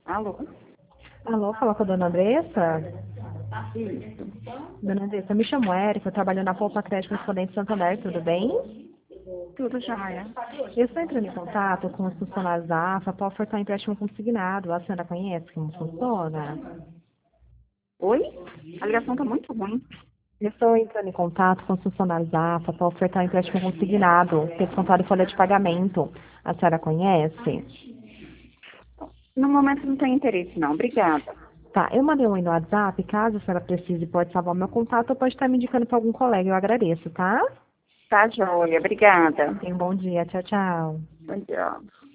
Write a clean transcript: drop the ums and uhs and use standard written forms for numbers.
Alô? Alô, fala com a dona Andressa? Isso. Dona Andressa, eu me chamo Érica, eu trabalho na Poupa Crédito Correspondente Santander, tudo bem? Tudo jóia. Eu estou entrando em contato com os funcionários da AFA para ofertar um empréstimo consignado. A senhora conhece como funciona? Oi? A ligação tá muito ruim. Eu estou entrando em contato com os funcionários da AFA para ofertar um empréstimo consignado, que é descontado em folha de pagamento. A senhora conhece? No momento não tem interesse, não. Obrigada. Tá, eu mandei um e no WhatsApp, caso a senhora precise, pode salvar o meu contato ou pode estar me indicando para algum colega, eu agradeço, tá? Tá jóia. Obrigada. Tenha um bom dia, tchau, tchau. Bom dia.